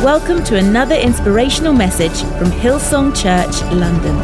Welcome to another inspirational message from Hillsong Church, London.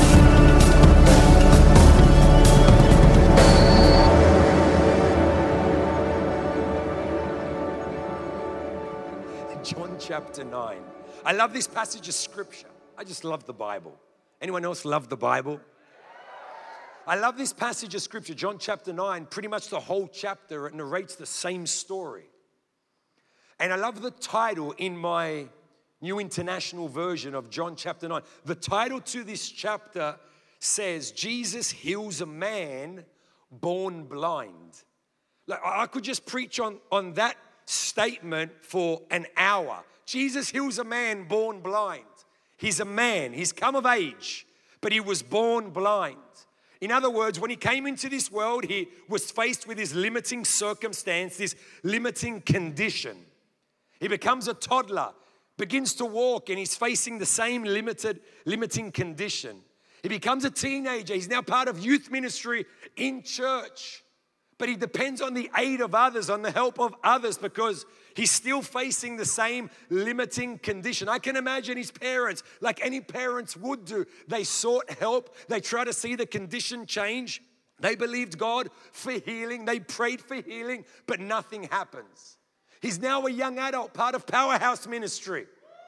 John chapter 9. I love this passage of scripture. I just love the Bible. Anyone else love the Bible? I love this passage of scripture, John chapter 9. Pretty much the whole chapter, it narrates the same story. And I love the title in my New International Version of John chapter 9. The title to this chapter says, Jesus heals a man born blind. Like, I could just preach on that statement for an hour. Jesus heals a man born blind. He's a man. He's come of age, but he was born blind. In other words, when he came into this world, he was faced with this limiting circumstance, this limiting condition. He becomes a toddler, begins to walk, and he's facing the same limiting condition. He becomes a teenager. He's now part of youth ministry in church. But he depends on the aid of others, on the help of others, because he's still facing the same limiting condition. I can imagine his parents, like any parents would do. They sought help. They tried to see the condition change. They believed God for healing. They prayed for healing, but nothing happens. He's now a young adult, part of Powerhouse Ministry.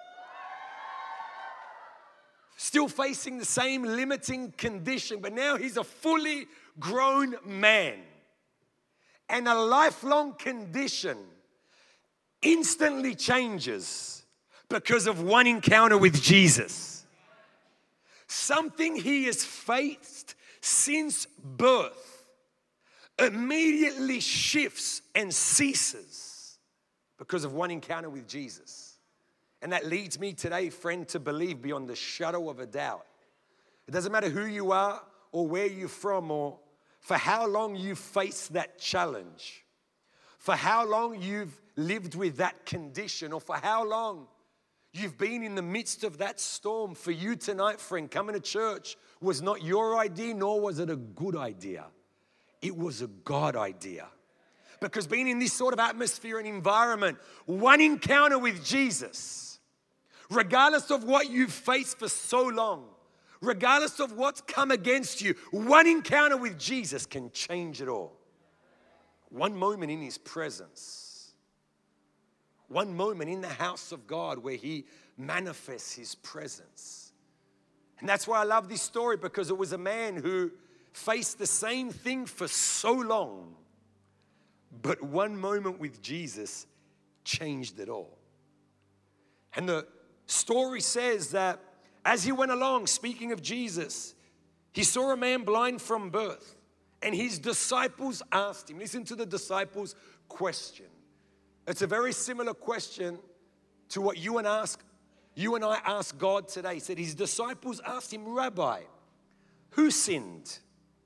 Still facing the same limiting condition, but now he's a fully grown man. And a lifelong condition instantly changes because of one encounter with Jesus. Something he has faced since birth immediately shifts and ceases because of one encounter with Jesus. And that leads me today, friend, to believe beyond the shadow of a doubt. It doesn't matter who you are or where you're from or for how long you've faced that challenge, for how long you've lived with that condition, or for how long you've been in the midst of that storm. For you tonight, friend, coming to church was not your idea, nor was it a good idea. It was a God idea. Because being in this sort of atmosphere and environment, one encounter with Jesus, regardless of what you've faced for so long, regardless of what's come against you, one encounter with Jesus can change it all. One moment in his presence, one moment in the house of God where he manifests his presence. And that's why I love this story, because it was a man who faced the same thing for so long, but one moment with Jesus changed it all. And the story says that as he went along, speaking of Jesus, he saw a man blind from birth, and his disciples asked him. Listen to the disciples' question. It's a very similar question to what you and I ask God today. He said his disciples asked him, Rabbi, who sinned,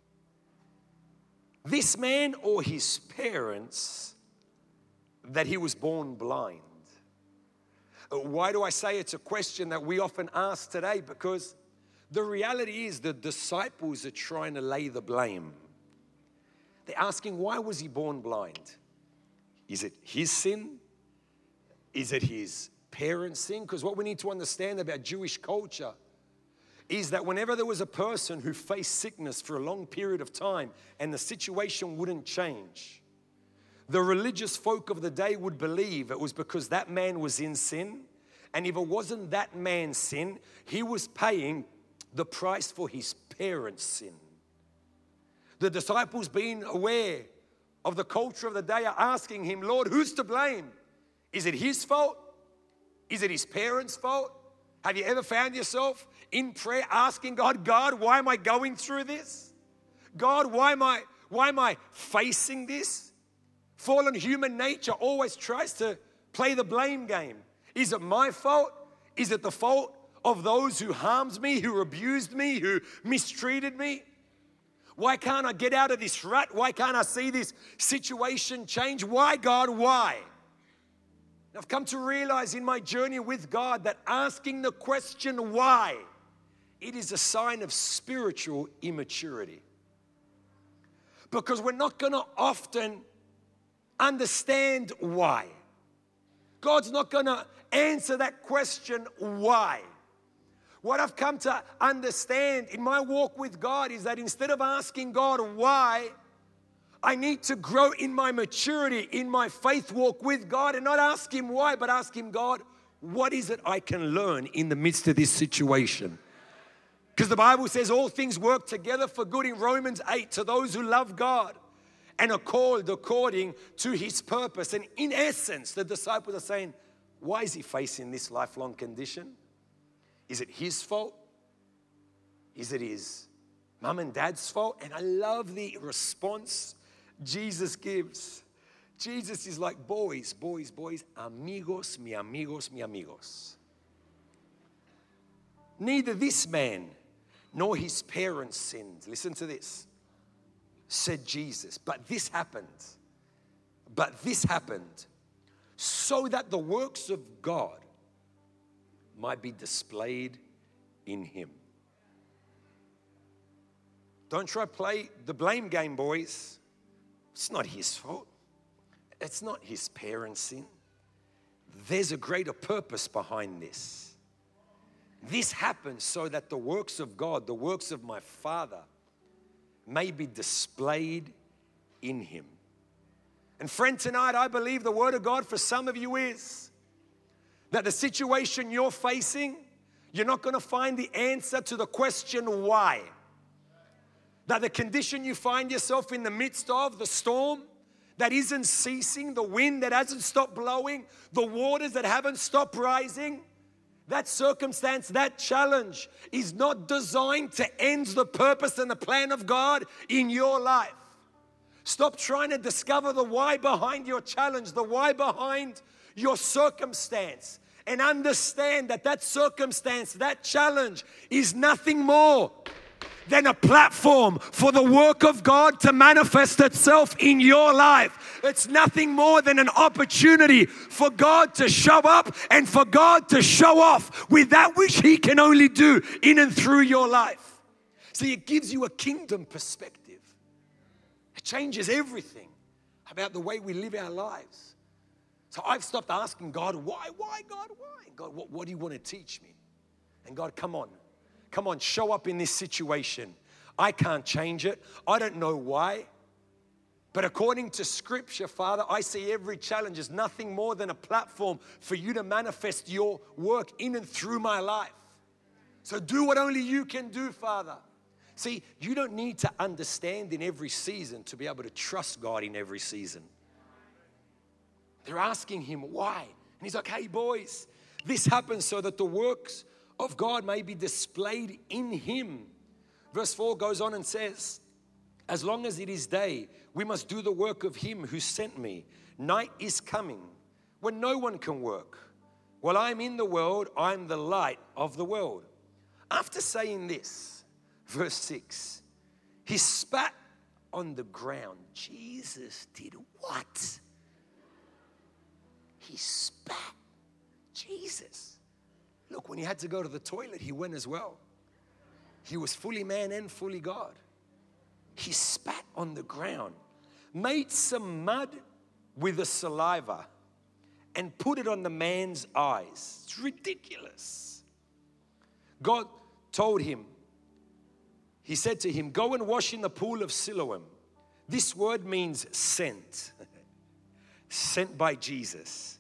this man or his parents, that he was born blind? Why do I say it's a question that we often ask today? Because the reality is the disciples are trying to lay the blame. They're asking, why was he born blind? Is it his sin? Is it his parents' sin? Because what we need to understand about Jewish culture is that whenever there was a person who faced sickness for a long period of time and the situation wouldn't change, the religious folk of the day would believe it was because that man was in sin. And if it wasn't that man's sin, he was paying the price for his parents' sin. The disciples, being aware of the culture of the day, are asking him, Lord, who's to blame? Is it his fault? Is it his parents' fault? Have you ever found yourself in prayer asking God, God, why am I going through this? God, why am I facing this? Fallen human nature always tries to play the blame game. Is it my fault? Is it the fault of those who harmed me, who abused me, who mistreated me? Why can't I get out of this rut? Why can't I see this situation change? Why, God, why? And I've come to realize in my journey with God that asking the question why, it is a sign of spiritual immaturity. Because we're not going to often understand why. God's not going to answer that question, why? What I've come to understand in my walk with God is that instead of asking God why, I need to grow in my maturity, in my faith walk with God, and not ask Him why, but ask Him, God, what is it I can learn in the midst of this situation? Because the Bible says all things work together for good in Romans 8 to those who love God and are called according to His purpose. And in essence, the disciples are saying, why is he facing this lifelong condition? Is it his fault? Is it his mom and dad's fault? And I love the response Jesus gives. Jesus is like, boys, amigos, mi amigos. Neither this man nor his parents sinned. Listen to this, said Jesus. But this happened so that the works of God might be displayed in him. Don't try to play the blame game, boys. It's not his fault. It's not his parents' sin. There's a greater purpose behind this. This happens so that the works of God, the works of my Father, may be displayed in him. And friend, tonight I believe the word of God for some of you is that the situation you're facing, you're not going to find the answer to the question why. That the condition you find yourself in the midst of, the storm that isn't ceasing, the wind that hasn't stopped blowing, the waters that haven't stopped rising, that circumstance, that challenge is not designed to end the purpose and the plan of God in your life. Stop trying to discover the why behind your challenge, the why behind your circumstance, and understand that that circumstance, that challenge is nothing more than a platform for the work of God to manifest itself in your life. It's nothing more than an opportunity for God to show up and for God to show off with that which He can only do in and through your life. See, it gives you a kingdom perspective. It changes everything about the way we live our lives. So I've stopped asking God, why, God, why? God, what do you want to teach me? And God, come on, show up in this situation. I can't change it. I don't know why. But according to Scripture, Father, I see every challenge as nothing more than a platform for you to manifest your work in and through my life. So do what only you can do, Father. See, you don't need to understand in every season to be able to trust God in every season. They're asking him why. And he's like, hey boys, this happens so that the works of God may be displayed in him. Verse 4 goes on and says, as long as it is day, we must do the work of him who sent me. Night is coming when no one can work. While I'm in the world, I'm the light of the world. After saying this, verse 6, he spat on the ground. Jesus did what? He spat. Jesus. Look, when he had to go to the toilet, he went as well. He was fully man and fully God. He spat on the ground, made some mud with the saliva, and put it on the man's eyes. It's ridiculous. God told him, he said to him, go and wash in the pool of Siloam. This word means sent. Sent by Jesus.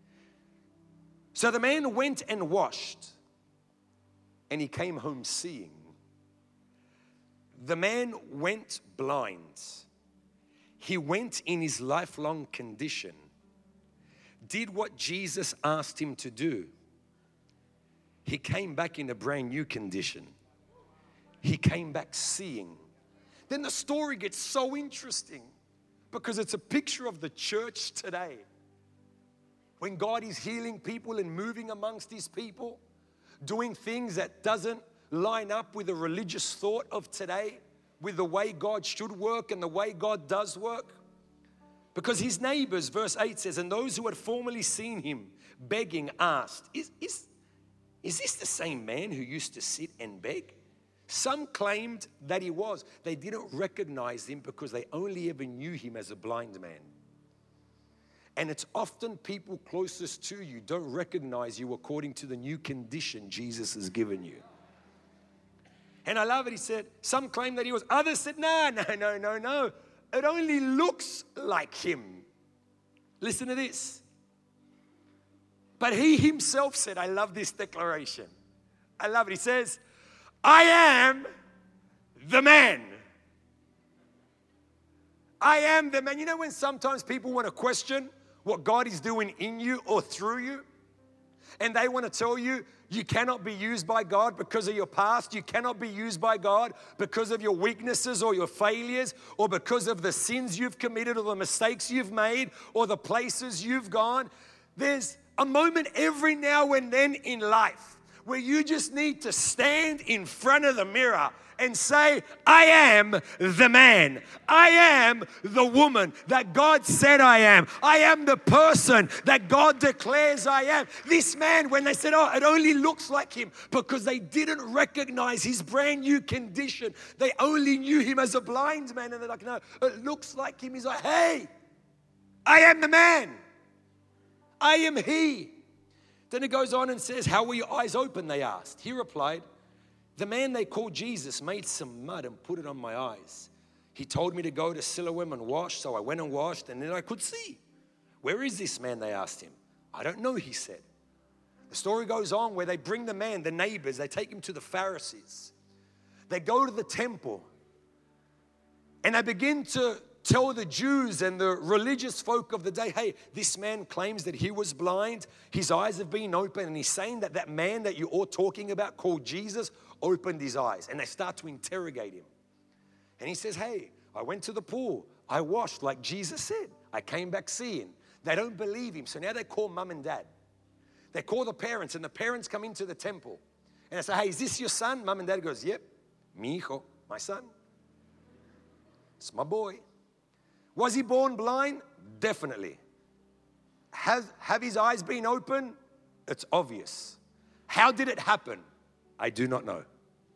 So the man went and washed, and he came home seeing. The man went blind. He went in his lifelong condition, did what Jesus asked him to do. He came back in a brand new condition. He came back seeing. Then the story gets so interesting because it's a picture of the church today. When God is healing people and moving amongst his people, doing things that doesn't line up with the religious thought of today, with the way God should work and the way God does work. Because his neighbors, verse 8 says, and those who had formerly seen him begging asked, is this the same man who used to sit and beg? Some claimed that he was. They didn't recognize him because they only ever knew him as a blind man. And it's often people closest to you don't recognize you according to the new condition Jesus has given you. And I love it. He said, some claim that he was. Others said, no. It only looks like him. Listen to this. But he himself said, I love this declaration. I love it. He says, I am the man. I am the man. You know when sometimes people want to question what God is doing in you or through you? And they want to tell you, you cannot be used by God because of your past. You cannot be used by God because of your weaknesses or your failures or because of the sins you've committed or the mistakes you've made or the places you've gone. There's a moment every now and then in life where you just need to stand in front of the mirror and say, I am the man. I am the woman that God said I am. I am the person that God declares I am. This man, when they said, oh, it only looks like him, because they didn't recognize his brand new condition. They only knew him as a blind man. And they're like, no, it looks like him. He's like, hey, I am the man. I am he. Then it goes on and says, how were your eyes open, they asked. He replied, the man they called Jesus made some mud and put it on my eyes. He told me to go to Siloam and wash, so I went and washed, and then I could see. Where is this man, they asked him. I don't know, he said. The story goes on where they bring the man, the neighbors, they take him to the Pharisees. They go to the temple, and they begin to tell the Jews and the religious folk of the day, hey, this man claims that he was blind, his eyes have been opened, and he's saying that that man that you're all talking about called Jesus opened his eyes. And they start to interrogate him. And he says, hey, I went to the pool, I washed like Jesus said, I came back seeing. They don't believe him, so now they call mom and dad. They call the parents, and the parents come into the temple. And they say, hey, is this your son? Mom and dad goes, yep, mi hijo, my son. It's my boy. Was he born blind? Definitely. Have his eyes been open? It's obvious. How did it happen? I do not know.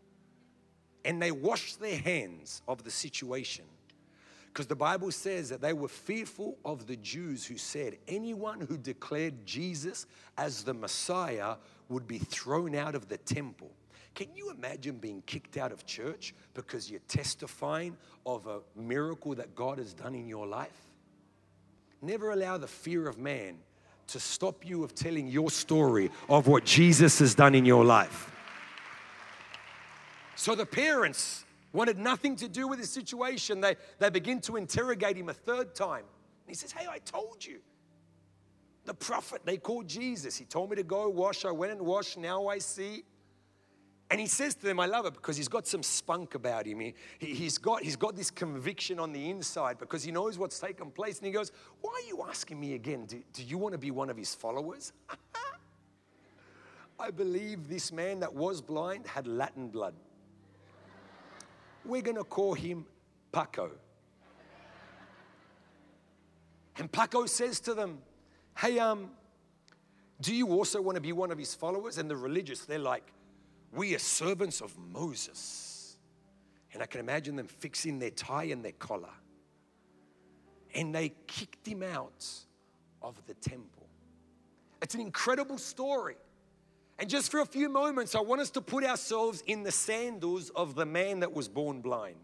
And they washed their hands of the situation because the Bible says that they were fearful of the Jews who said anyone who declared Jesus as the Messiah would be thrown out of the temple. Can you imagine being kicked out of church because you're testifying of a miracle that God has done in your life? Never allow the fear of man to stop you of telling your story of what Jesus has done in your life. So the parents wanted nothing to do with the situation. They begin to interrogate him a third time. And he says, hey, I told you. The prophet they called Jesus. He told me to go wash. I went and washed. Now I see. And he says to them, I love it because he's got some spunk about him. He's got this conviction on the inside because he knows what's taken place. And he goes, why are you asking me again? Do you want to be one of his followers? I believe this man that was blind had Latin blood. We're going to call him Paco. And Paco says to them, hey, do you also want to be one of his followers? And the religious, they're like, we are servants of Moses. And I can imagine them fixing their tie and their collar. And they kicked him out of the temple. It's an incredible story. And just for a few moments, I want us to put ourselves in the sandals of the man that was born blind.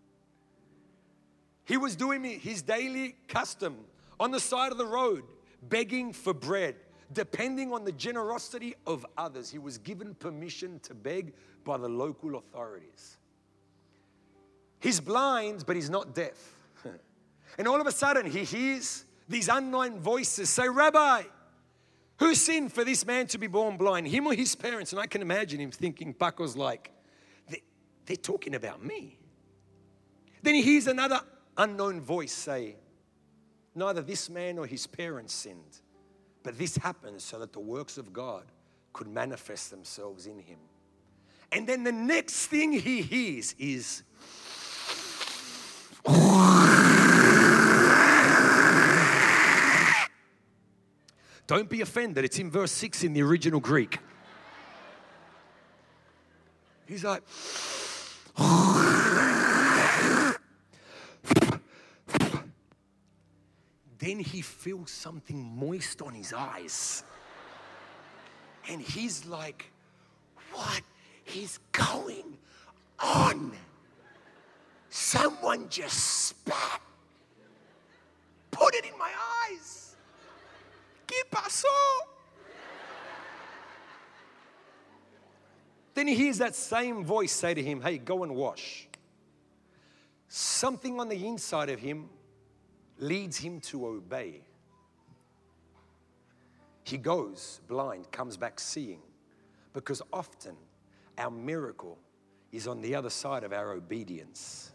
He was doing his daily custom on the side of the road, begging for bread, depending on the generosity of others. He was given permission to beg by the local authorities. He's blind, but he's not deaf. And all of a sudden, he hears these unknown voices say, Rabbi, who sinned for this man to be born blind, him or his parents? And I can imagine him thinking, Paco's like, they're talking about me. Then he hears another unknown voice say, neither this man or his parents sinned, but this happened so that the works of God could manifest themselves in him. And then the next thing he hears is, don't be offended, it's in verse 6 in the original Greek. He's like, then he feels something moist on his eyes. And he's like, what is going on? Someone just spat. Put it in my eyes. ¿Qué pasó? Then he hears that same voice say to him, hey, go and wash. Something on the inside of him leads him to obey. He goes blind, comes back seeing, because often our miracle is on the other side of our obedience.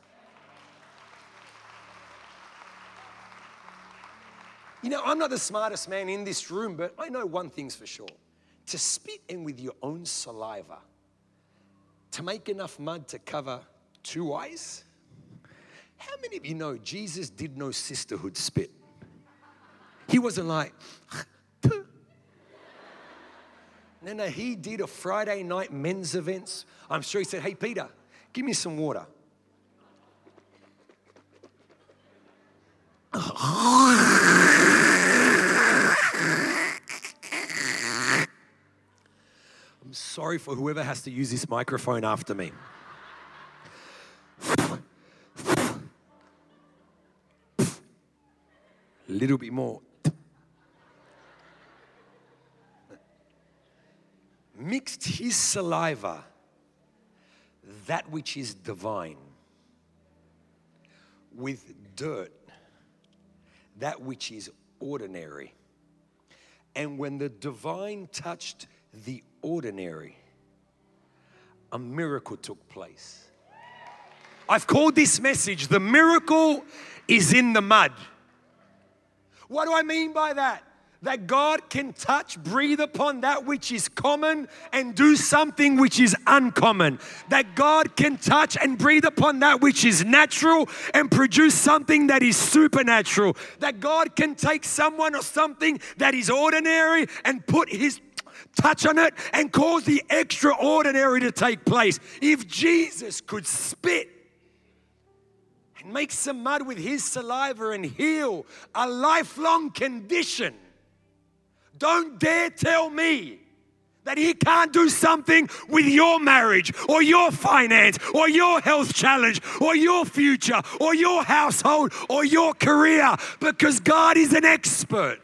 You know, I'm not the smartest man in this room, but I know one thing's for sure. To spit in with your own saliva, to make enough mud to cover 2 eyes. How many of you know Jesus did no sisterhood spit? He wasn't like, no, he did a Friday night men's events. I'm sure he said, hey, Peter, give me some water. I'm sorry for whoever has to use this microphone after me. A little bit more. Mixed his saliva, that which is divine, with dirt, that which is ordinary. And when the divine touched the ordinary, a miracle took place. I've called this message, the miracle is in the mud. What do I mean by that? That God can touch, breathe upon that which is common and do something which is uncommon. That God can touch and breathe upon that which is natural and produce something that is supernatural. That God can take someone or something that is ordinary and put His touch on it and cause the extraordinary to take place. If Jesus could spit and make some mud with His saliva and heal a lifelong condition, don't dare tell me that He can't do something with your marriage or your finance or your health challenge or your future or your household or your career, because God is an expert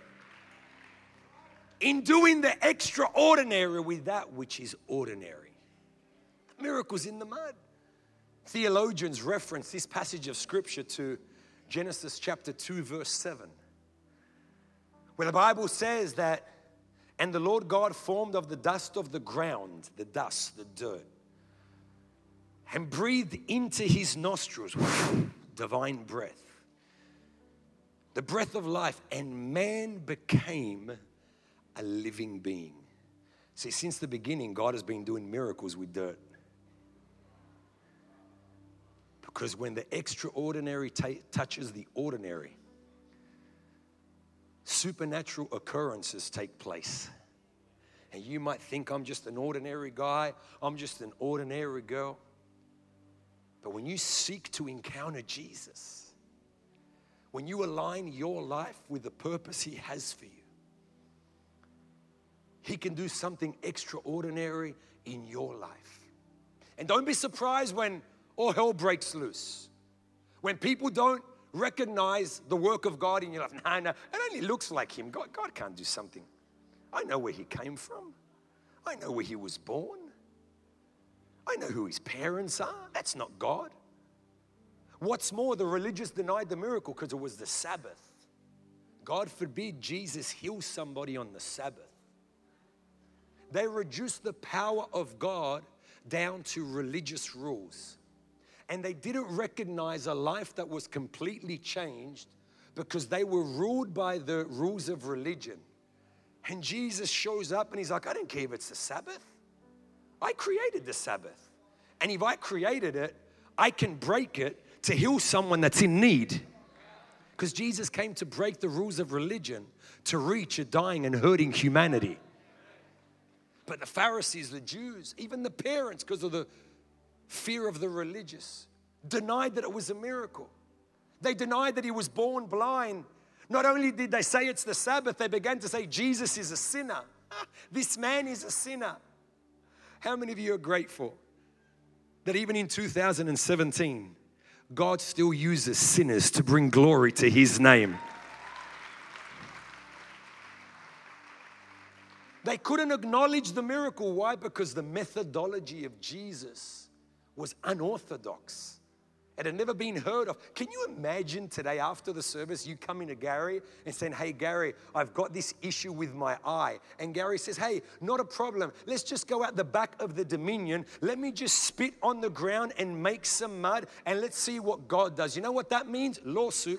in doing the extraordinary with that which is ordinary. Miracles in the mud. Theologians reference this passage of scripture to Genesis chapter 2 verse 7. Where the Bible says that, and the Lord God formed of the dust of the ground, the dust, the dirt, and breathed into his nostrils divine breath, the breath of life, and man became a living being. See, since the beginning, God has been doing miracles with dirt. Because when the extraordinary touches the ordinary, supernatural occurrences take place. And you might think I'm just an ordinary guy, I'm just an ordinary girl. But when you seek to encounter Jesus, when you align your life with the purpose He has for you, He can do something extraordinary in your life. And don't be surprised when all hell breaks loose. When people don't recognize the work of God in your life. No, it only looks like Him. God can't do something. I know where He came from. I know where He was born. I know who His parents are. That's not God. What's more, the religious denied the miracle because it was the Sabbath. God forbid Jesus heal somebody on the Sabbath. They reduced the power of God down to religious rules. And they didn't recognize a life that was completely changed because they were ruled by the rules of religion. And Jesus shows up and He's like, I don't care if it's the Sabbath. I created the Sabbath. And if I created it, I can break it to heal someone that's in need. Because Jesus came to break the rules of religion to reach a dying and hurting humanity. But the Pharisees, the Jews, even the parents, because of the fear of the religious, denied that it was a miracle. They denied that He was born blind, Not only did they say it's the Sabbath, they began to say Jesus is a sinner. This man is a sinner. How many of you are grateful that even in 2017, God still uses sinners to bring glory to His name? They couldn't acknowledge the miracle. Why? Because the methodology of Jesus was unorthodox. It had never been heard of. Can you imagine today after the service, you come into Gary and saying, hey, Gary, I've got this issue with my eye. And Gary says, hey, not a problem. Let's just go out the back of the Dominion. Let me just spit on the ground and make some mud and let's see what God does. You know what that means? Lawsuit.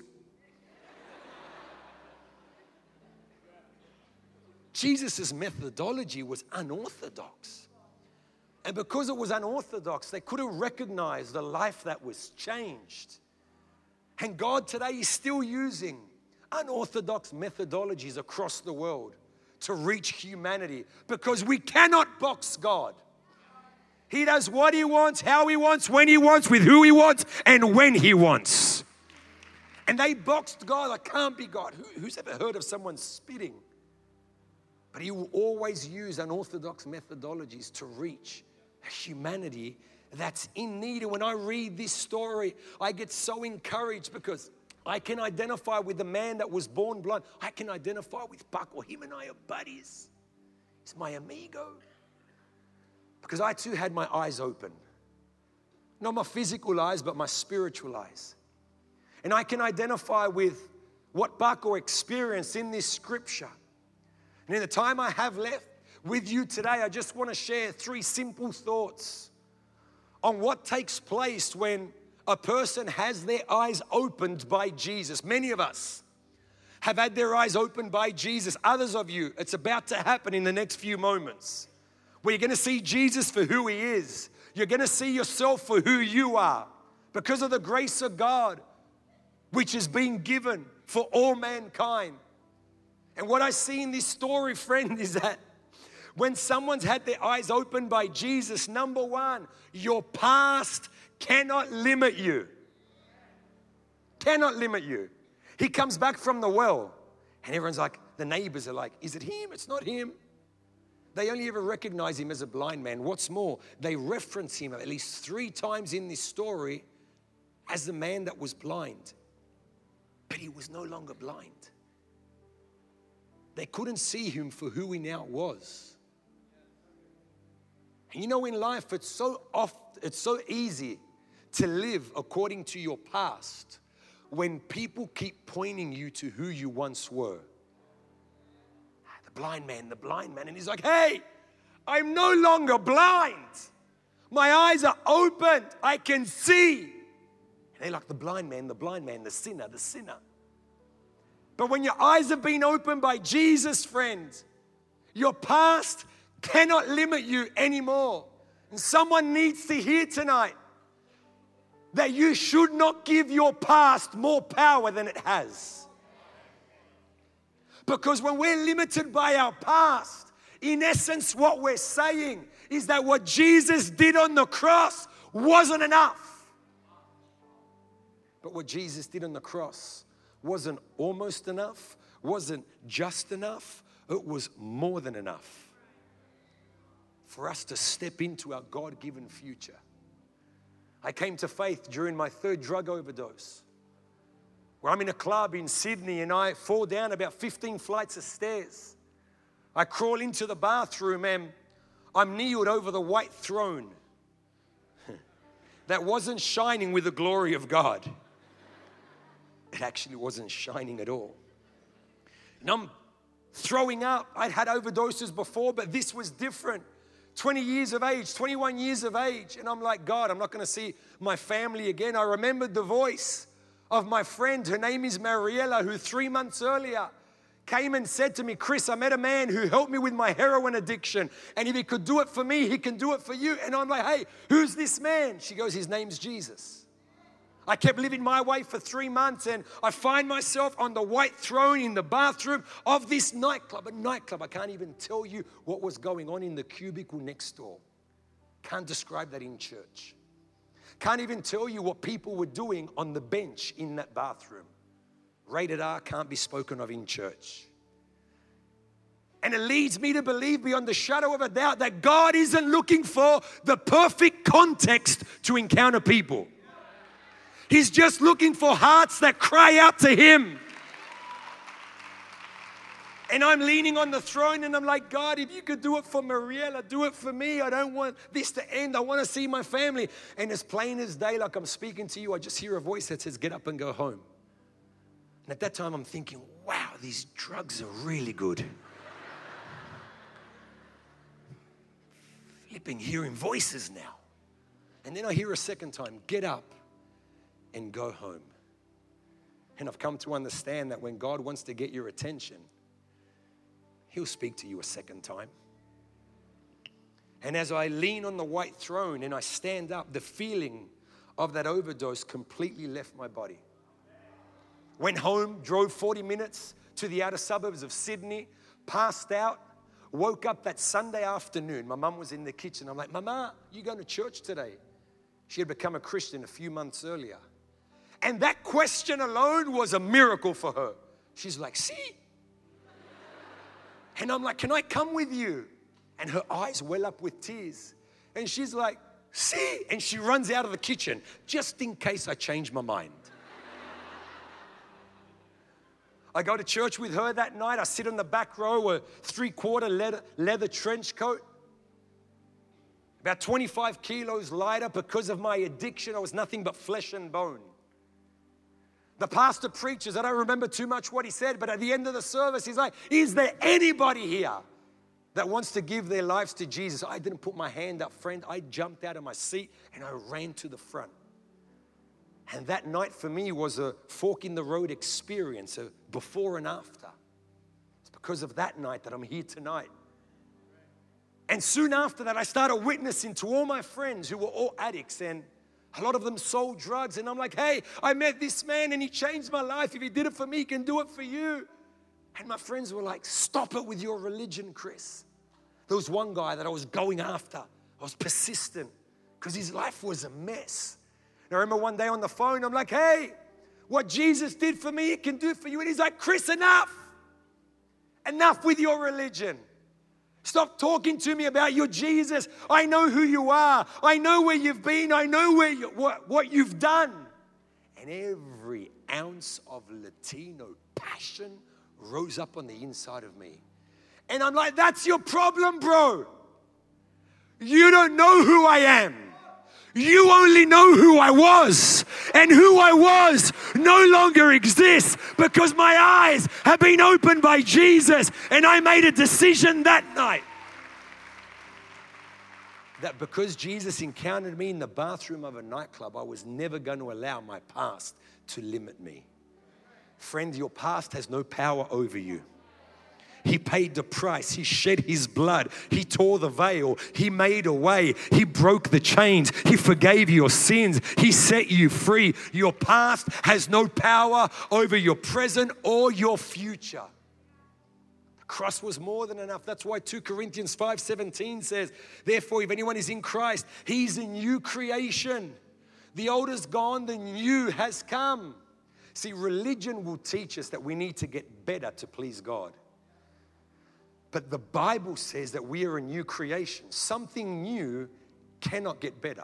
Jesus' methodology was unorthodox. And because it was unorthodox, they couldn't recognize the life that was changed. And God today is still using unorthodox methodologies across the world to reach humanity because we cannot box God. He does what He wants, how He wants, when He wants, with who He wants, and when He wants. And they boxed God. I can't be God. Who's ever heard of someone spitting? But He will always use unorthodox methodologies to reach humanity that's in need. And when I read this story, I get so encouraged because I can identify with the man that was born blind. I can identify with Paco. Him and I are buddies. He's my amigo. Because I too had my eyes open. Not my physical eyes, but my spiritual eyes. And I can identify with what Paco experienced in this scripture. And in the time I have left with you today, I just want to share 3 simple thoughts on what takes place when a person has their eyes opened by Jesus. Many of us have had their eyes opened by Jesus. Others of you, it's about to happen in the next few moments, where you're going to see Jesus for who He is. You're going to see yourself for who you are because of the grace of God, which is being given for all mankind. And what I see in this story, friend, is that when someone's had their eyes opened by Jesus, number one, your past cannot limit you. Cannot limit you. He comes back from the well, and everyone's like, the neighbors are like, is it him? It's not him. They only ever recognize him as a blind man. What's more, they reference him at least 3 times in this story as the man that was blind. But he was no longer blind. They couldn't see him for who he now was. And you know, in life, it's so easy to live according to your past when people keep pointing you to who you once were. The blind man. And he's like, hey, I'm no longer blind. My eyes are opened. I can see. And they're like, the blind man, the sinner. But when your eyes have been opened by Jesus, friend, your past cannot limit you anymore. And someone needs to hear tonight that you should not give your past more power than it has. Because when we're limited by our past, in essence, what we're saying is that what Jesus did on the cross wasn't enough. But what Jesus did on the cross wasn't almost enough, wasn't just enough, it was more than enough for us to step into our God-given future. I came to faith during my 3rd drug overdose, where I'm in a club in Sydney and I fall down about 15 flights of stairs. I crawl into the bathroom and I'm kneeled over the white throne that wasn't shining with the glory of God. It actually wasn't shining at all. And I'm throwing up. I'd had overdoses before, but this was different. 20 years of age, 21 years of age. And I'm like, God, I'm not going to see my family again. I remembered the voice of my friend. Her name is Mariella, who 3 months earlier came and said to me, Chris, I met a man who helped me with my heroin addiction. And if he could do it for me, he can do it for you. And I'm like, hey, who's this man? She goes, his name's Jesus. I kept living my way for 3 months and I find myself on the white throne in the bathroom of this nightclub. A nightclub, I can't even tell you what was going on in the cubicle next door. Can't describe that in church. Can't even tell you what people were doing on the bench in that bathroom. rated R, can't be spoken of in church. And it leads me to believe beyond the shadow of a doubt that God isn't looking for the perfect context to encounter people. He's just looking for hearts that cry out to Him. And I'm leaning on the throne and I'm like, God, if you could do it for Mariella, do it for me. I don't want this to end. I want to see my family. And as plain as day, like I'm speaking to you, I just hear a voice that says, get up and go home. And at that time, I'm thinking, wow, these drugs are really good. Flipping, hearing voices now. And then I hear a second time, get up and go home. And I've come to understand that when God wants to get your attention, He'll speak to you a second time. And as I lean on the white throne and I stand up, the feeling of that overdose completely left my body. Went home, drove 40 minutes to the outer suburbs of Sydney, passed out, woke up that Sunday afternoon. My mum was in the kitchen. I'm like, Mama, you going to church today? She had become a Christian a few months earlier. And that question alone was a miracle for her. She's like, see? And I'm like, can I come with you? And her eyes well up with tears. And she's like, see? And she runs out of the kitchen, just in case I change my mind. I go to church with her that night. I sit on the back row, a 3/4 leather trench coat. About 25 kilos lighter because of my addiction. I was nothing but flesh and bone. The pastor preaches. I don't remember too much what he said, but at the end of the service, he's like, is there anybody here that wants to give their lives to Jesus? I didn't put my hand up, friend. I jumped out of my seat and I ran to the front. And that night for me was a fork in the road experience, a before and after. It's because of that night that I'm here tonight. And soon after that, I started witnessing to all my friends who were all addicts, and a lot of them sold drugs. And I'm like, hey, I met this man and he changed my life. If he did it for me, he can do it for you. And my friends were like, stop it with your religion, Chris. There was one guy that I was going after. I was persistent because his life was a mess. And I remember one day on the phone, I'm like, hey, what Jesus did for me, He can do for you. And he's like, Chris, enough. Enough with your religion. Stop talking to me about your Jesus. I know who you are. I know where you've been. I know what you've done. And every ounce of Latino passion rose up on the inside of me. And I'm like, that's your problem, bro. You don't know who I am. You only know who I was. And who I was no longer exists because my eyes have been opened by Jesus. And I made a decision that night that because Jesus encountered me in the bathroom of a nightclub, I was never going to allow my past to limit me. Friend, your past has no power over you. He paid the price. He shed His blood. He tore the veil. He made a way. He broke the chains. He forgave your sins. He set you free. Your past has no power over your present or your future. The cross was more than enough. That's why 2 Corinthians 5:17 says, therefore, if anyone is in Christ, he's a new creation. The old is gone, the new has come. See, religion will teach us that we need to get better to please God. But the Bible says that we are a new creation. Something new cannot get better.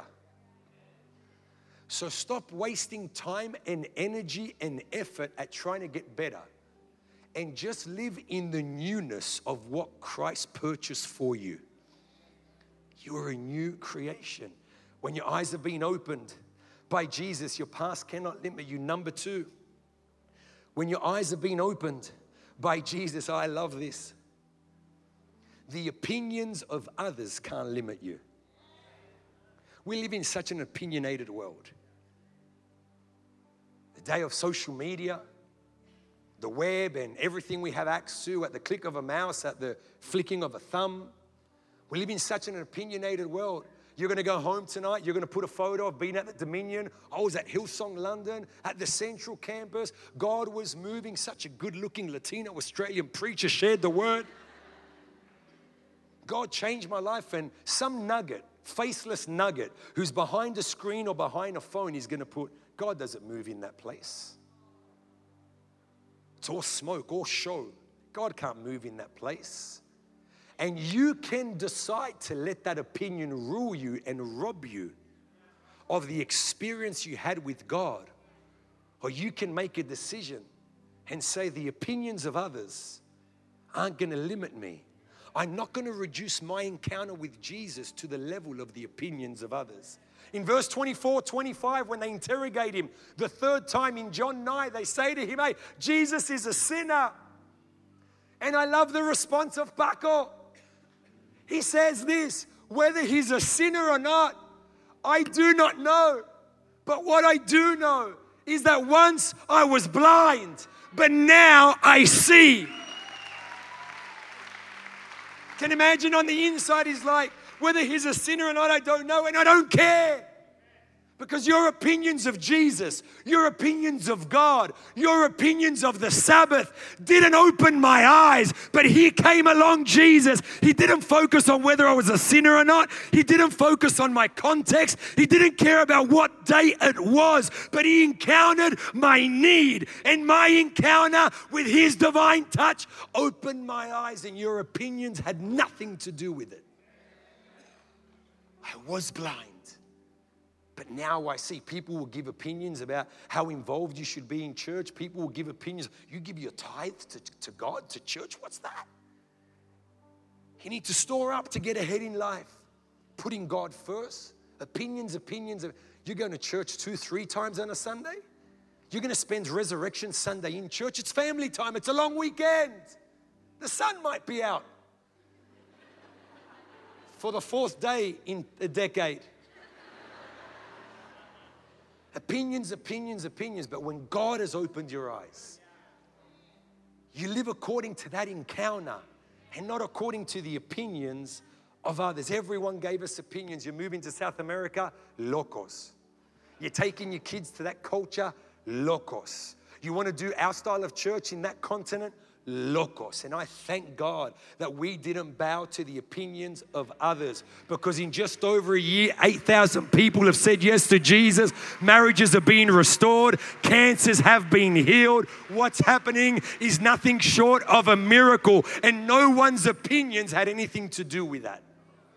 So stop wasting time and energy and effort at trying to get better. And just live in the newness of what Christ purchased for you. You are a new creation. When your eyes have been opened by Jesus, your past cannot limit you. Number 2, when your eyes have been opened by Jesus, I love this. The opinions of others can't limit you. We live in such an opinionated world. The day of social media, the web, and everything we have access to at the click of a mouse, at the flicking of a thumb. We live in such an opinionated world. You're going to go home tonight. You're going to put a photo of being at the Dominion. I was at Hillsong London, at the Central Campus. God was moving. Such a good-looking Latino Australian preacher shared the word. God changed my life, and some nugget, faceless nugget, who's behind a screen or behind a phone is going to put, God doesn't move in that place. It's all smoke, all show. God can't move in that place. And you can decide to let that opinion rule you and rob you of the experience you had with God. Or you can make a decision and say the opinions of others aren't going to limit me. I'm not going to reduce my encounter with Jesus to the level of the opinions of others. In verse 24, 25, when they interrogate him the third time in John 9, they say to him, hey, Jesus is a sinner. And I love the response of Paco. He says this, whether he's a sinner or not, I do not know. But what I do know is that once I was blind, but now I see. Can you imagine on the inside he's like, whether he's a sinner or not, I don't know, and I don't care. Because your opinions of Jesus, your opinions of God, your opinions of the Sabbath didn't open my eyes. But here came along Jesus. He didn't focus on whether I was a sinner or not. He didn't focus on my context. He didn't care about what day it was. But he encountered my need. And my encounter with his divine touch opened my eyes. And your opinions had nothing to do with it. I was blind. But now I see people will give opinions about how involved you should be in church. People will give opinions. You give your tithe to God, to church. What's that? You need to store up to get ahead in life. Putting God first. Opinions. You're going to church 2-3 times on a Sunday. You're going to spend Resurrection Sunday in church. It's family time. It's a long weekend. The sun might be out for the 4th day in a decade. Opinions. But when God has opened your eyes, you live according to that encounter and not according to the opinions of others. Everyone gave us opinions. You're moving to South America, locos. You're taking your kids to that culture, locos. You want to do our style of church in that continent, locos. And I thank God that we didn't bow to the opinions of others, because in just over a year, 8,000 people have said yes to Jesus. Marriages are being restored. Cancers have been healed. What's happening is nothing short of a miracle, and no one's opinions had anything to do with that.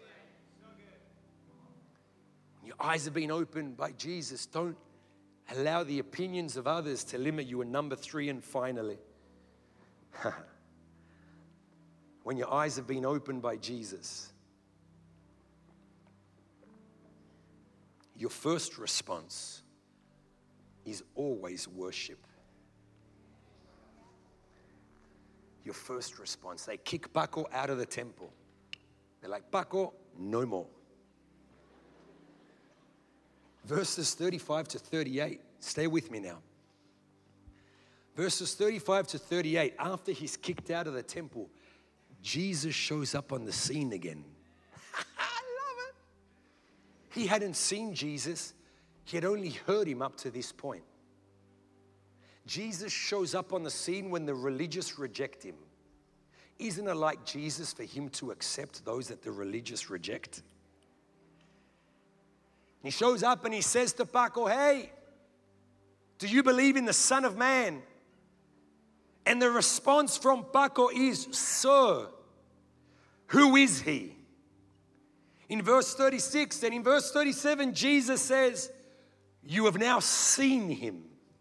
Your eyes have been opened by Jesus. Don't allow the opinions of others to limit you. And number 3, and finally, when your eyes have been opened by Jesus, your first response is always worship. Your first response. They kick Paco out of the temple. They're like, Paco, no more. Verses 35 to 38. Stay with me now. Verses 35 to 38, after he's kicked out of the temple, Jesus shows up on the scene again. I love it. He hadn't seen Jesus. He had only heard him up to this point. Jesus shows up on the scene when the religious reject him. Isn't it like Jesus for him to accept those that the religious reject? He shows up and he says to Paco, hey, do you believe in the Son of Man? And the response from Paco is, sir, who is he? In verse 36 and in verse 37, Jesus says, you have now seen him.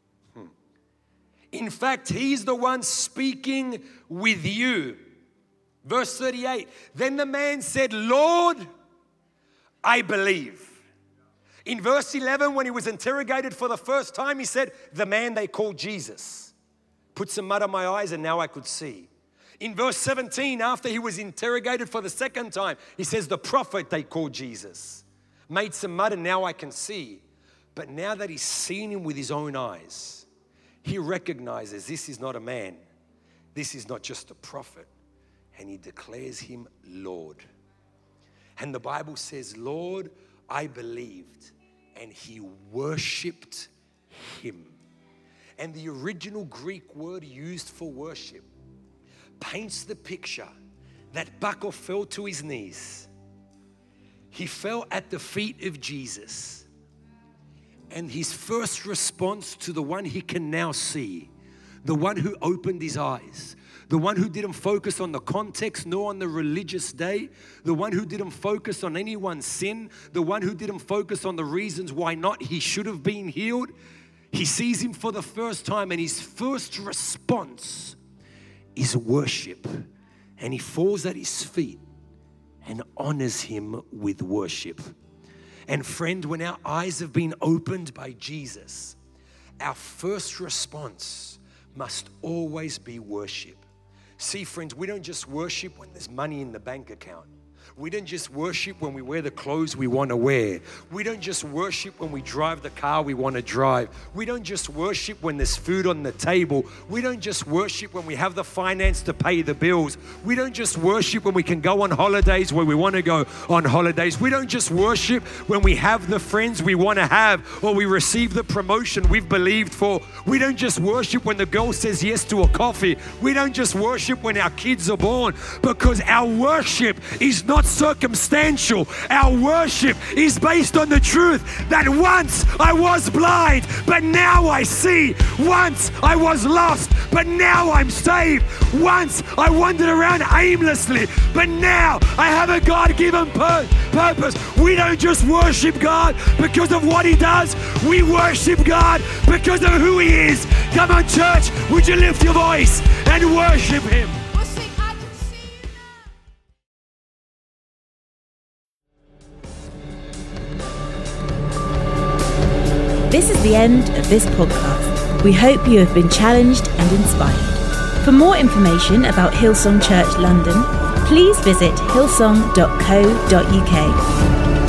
In fact, he's the one speaking with you. Verse 38, then the man said, Lord, I believe. In verse 11, when he was interrogated for the first time, he said, the man they called Jesus. Put some mud on my eyes and now I could see. In verse 17, after he was interrogated for the second time, he says, the prophet they called Jesus. Made some mud and now I can see. But now that he's seen him with his own eyes, he recognizes this is not a man. This is not just a prophet. And he declares him Lord. And the Bible says, Lord, I believed. And he worshiped him. And the original Greek word used for worship paints the picture that Paco fell to his knees. He fell at the feet of Jesus. And his first response to the one he can now see, the one who opened his eyes, the one who didn't focus on the context nor on the religious day, the one who didn't focus on anyone's sin, the one who didn't focus on the reasons why not he should have been healed. He sees him for the first time, and his first response is worship. And he falls at his feet and honors him with worship. And friend, when our eyes have been opened by Jesus, our first response must always be worship. See, friends, we don't just worship when there's money in the bank account. We don't just worship when we wear the clothes we want to wear. We don't just worship when we drive the car we want to drive. We don't just worship when there's food on the table. We don't just worship when we have the finance to pay the bills. We don't just worship when we can go on holidays where we want to go on holidays. We don't just worship when we have the friends we want to have or we receive the promotion we've believed for. We don't just worship when the girl says yes to a coffee. We don't just worship when our kids are born, because our worship is not circumstantial. Our worship is based on the truth that once I was blind, but now I see. Once I was lost, but now I'm saved. Once I wandered around aimlessly, but now I have a God-given purpose. We don't just worship God because of what He does. We worship God because of who He is. Come on, church, would you lift your voice and worship Him? This is the end of this podcast. We hope you have been challenged and inspired. For more information about Hillsong Church London, please visit hillsong.co.uk.